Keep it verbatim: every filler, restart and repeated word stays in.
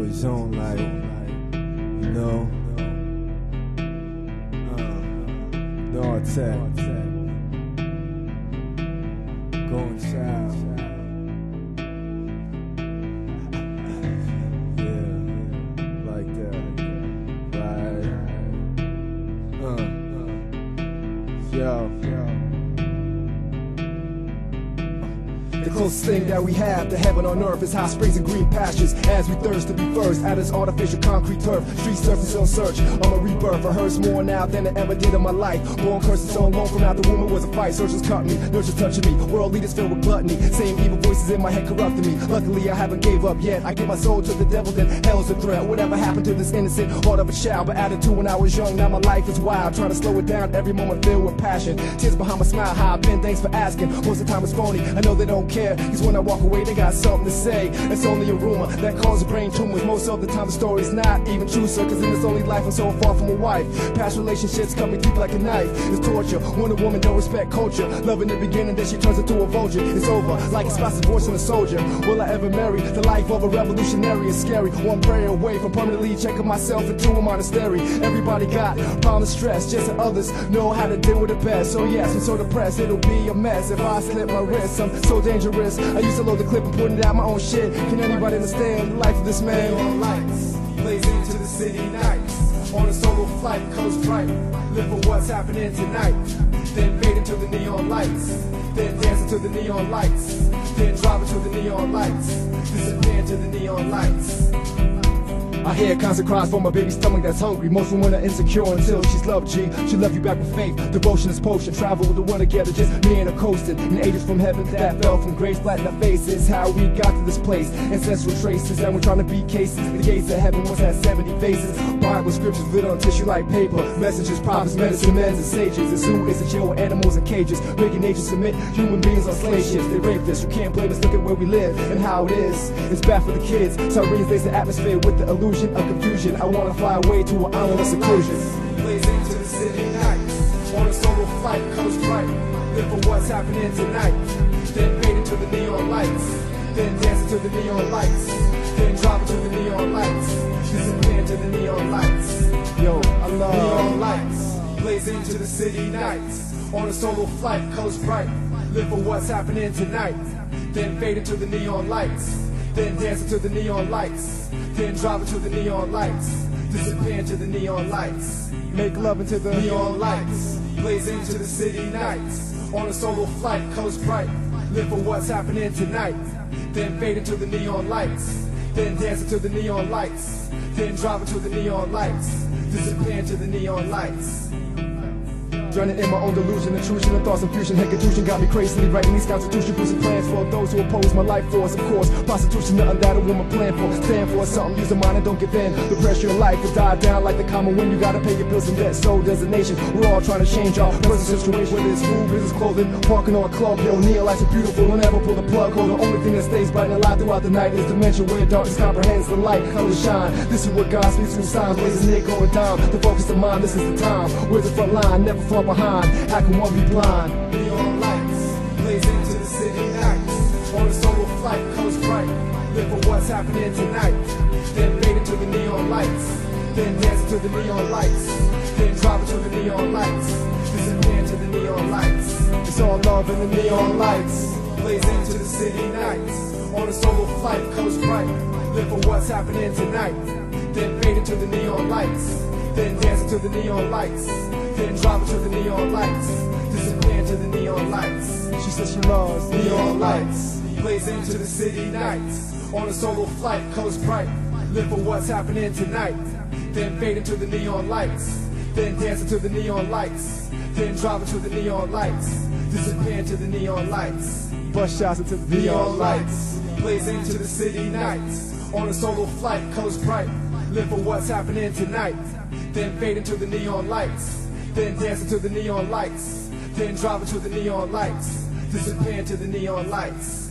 always on, like, you know, uh, dog tag, going child, yeah, like that, right, uh, yo, yo. The closest thing that we have to heaven on earth is hot springs and green pastures. As we thirst to be first at this artificial concrete turf, street surface on search. I'm a rebirth. I hurts more now than I ever did in my life. Born cursed so long from out the womb, it was a fight. Searchers cut me, nurtures touching me. World leaders filled with gluttony. Same evil voices in my head corrupting me. Luckily I haven't gave up yet. I give my soul to the devil, then hell's a threat. Whatever happened to this innocent heart of a child? But attitude when I was young, now my life is wild. Trying to slow it down, every moment filled with passion. Tears behind my smile, how I've been, thanks for asking. Most of the time it's phony, I know they don't care. Cause when I walk away they got something to say. It's only a rumor that causes brain tumors. Most of the time the story's not even true, sir. Cause in this only life I'm so far from a wife. Past relationships cut me deep like a knife. It's torture when a woman don't respect culture. Love in the beginning, then she turns into a vulture. It's over like a spouse's voice in a soldier. Will I ever marry? The life of a revolutionary is scary. One prayer away from permanently checking myself into a monastery. Everybody got problems, stress, just as others know how to deal with it best. So yes, I'm so depressed, it'll be a mess if I slip my wrist. I'm so dangerous. I used to load the clip and putting it out my own shit. Can anybody understand the life of this man? Neon lights, blazing into the city nights. On a solo flight, colors bright. Live for what's happening tonight. Then fade into the neon lights. Then dance into the neon lights. Then drive into the neon lights. Disappear into the neon lights. I hear constant cries from my baby's stomach that's hungry. Most women are insecure until she's loved, G. She love you back with faith, devotion is potion. Travel with the one together, just me and her coasting. And angels from heaven that fell from grace, flat in our faces. How we got to this place, ancestral traces. And we're trying to beat cases. The gates of heaven once had seventy faces. Bible scriptures written on tissue like paper. Messages, prophets, medicine, men, and sages. And zoo is a jail with animals in cages. Making nature submit, human beings on slave ships. They rape this, you can't blame us, look at where we live and how it is. It's bad for the kids. Sirens lace the atmosphere with the illusion of confusion. I wanna fly away to an island of seclusion. Blazing into the city nights. On a solo flight, colors bright. Live for what's happening tonight. Then fade into the neon lights. Then dance into the neon lights. Then drop into the neon lights. Disappear into the neon lights. Yo, I love neon lights. Blazing into the city nights. On a solo flight, colors bright. Live for what's happening tonight. Then fade into the neon lights. Then dance into the neon lights. Then drive into the neon lights. Disappear into the neon lights. make love into the neon lights. Blaze into the city nights. On a solo flight, colors bright. Live for what's happening tonight. Then fade into the neon lights. Then dance into the neon lights. Then drive into the neon lights. Disappear into the neon lights. Drowning in my own delusion, intrusion of thoughts and fusion. Head confusion got me crazily writing these constitution proofs and plans for those who oppose my life force. Of course, prostitution, nothing that a woman plan for. Stand for something, use the mind and don't give in. The pressure of life will die down like the common wind. You gotta pay your bills and debt, so does the nation. We're all trying to change our present situation. Whether it's food, business, clothing, parking on a club hill. Neon lights are beautiful, don't ever pull the plug. Hold the only thing that stays bright and alive throughout the night is dimension where darkness comprehends the light. Colors shine. This is what God speaks through signs. Blazing it going down. The focus of mind, this is the time. Where's the front line? Never fall behind. How can one be blind? Neon lights, blaze into the city nights. On a solo flight, colors bright. Live for what's happening tonight. Then fade into the neon lights. Then dance into the neon lights. Then drive into the neon lights. Disappear into the neon lights. It's all love in the Neon lights, blaze into the city nights. On a solo flight, colors bright. Live for what's happening tonight. Then fade into the neon lights. Then dance into the neon lights. Then drive into the neon lights. Disappear into the neon lights. She says she loves Neon lights, blaze into the city nights. On a solo flight, colors bright. Live for what's happening tonight. Then fade into the neon lights. Then dance into the neon lights. Then drive into the neon lights. Disappear into the neon lights. bus shots into the Neon lights, blaze into the city nights. On a solo flight, colors bright. Live for what's happening tonight. Then fade into the neon lights. Then dance into the neon lights. Then drive into the neon lights. Disappear into the neon lights.